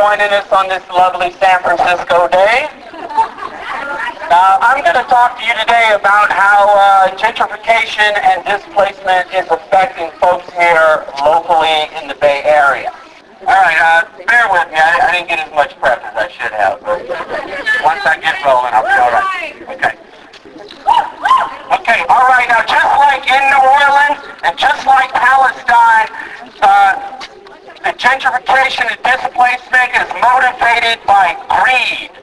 joining us on this lovely San Francisco day. I'm going to talk to you today about how gentrification and displacement is affecting folks here locally in the Bay Area. All right, bear with me. I didn't get as much prep as I should have, but once I get rolling, I'll be all right. Okay. Okay, all right. Now, just like in New Orleans and just like Palestine, the gentrification and displacement is motivated by greed.